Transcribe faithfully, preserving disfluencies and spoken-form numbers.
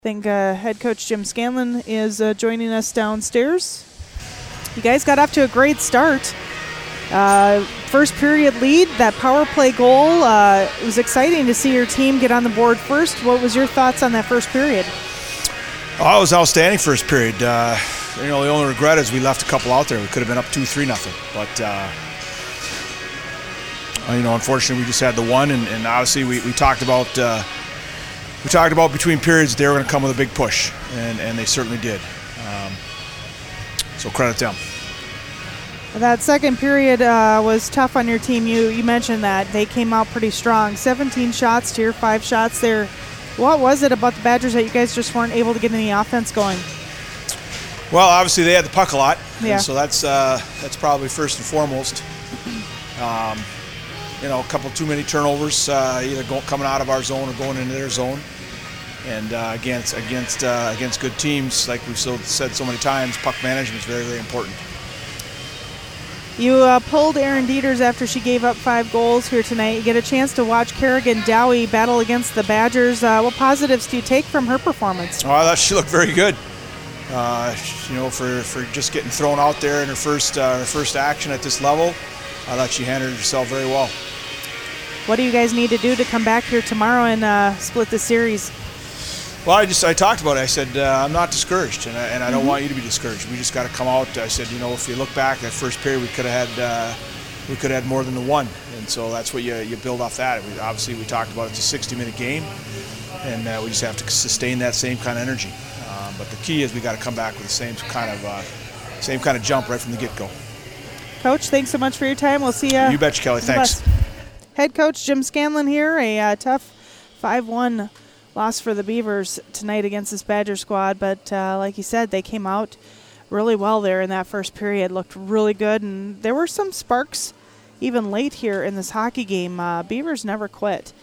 I think uh, head coach Jim Scanlon is uh, joining us downstairs. You guys got off to a great start. Uh, first period lead, that power play goal. Uh, it was exciting to see your team get on the board first. What was your thoughts on that first period? Oh, it was outstanding first period. Uh, you know, the only regret is we left a couple out there. We could have been up two, three, nothing. But uh, you know, unfortunately, we just had the one, and, and obviously we, we talked about uh, we talked about between periods they were going to come with a big push, and, and they certainly did. Um, so credit them. That second period uh, was tough on your team. You you mentioned that they came out pretty strong. seventeen shots to your five shots there. What was it about the Badgers that you guys just weren't able to get any offense going? Well, obviously they had the puck a lot, yeah. So that's uh, that's probably first and foremost. Um, you know, a couple too many turnovers, uh, either go, coming out of our zone or going into their zone. And uh, against against uh, against good teams, like we've so, said so many times, puck management is very, very important. You uh, pulled Erin Dieters after she gave up five goals here tonight. You get a chance to watch Kerrigan Dowie battle against the Badgers. Uh, what positives do you take from her performance? Oh, I thought she looked very good. Uh, you know, for, for just getting thrown out there in her first uh, her first action at this level, I thought she handled herself very well. What do you guys need to do to come back here tomorrow and uh, split the series? Well, I just I talked about it. I said uh, I'm not discouraged, and I, and I don't mm-hmm. want you to be discouraged. We just got to come out. I said, you know, if you look back that first period, we could have had uh, we could have had more than the one, and so that's what you you build off that. We, obviously, we talked about it's a sixty minute game, and uh, we just have to sustain that same kind of energy. Um, but the key is we got to come back with the same kind of uh, same kind of jump right from the get-go. Coach, thanks so much for your time. We'll see you. You betcha, Kelly. Thanks. Head coach Jim Scanlon here. A uh, tough five one loss for the Beavers tonight against this Badger squad, but uh, like you said, they came out really well there in that first period. Looked really good, and there were some sparks even late here in this hockey game. Uh, Beavers never quit.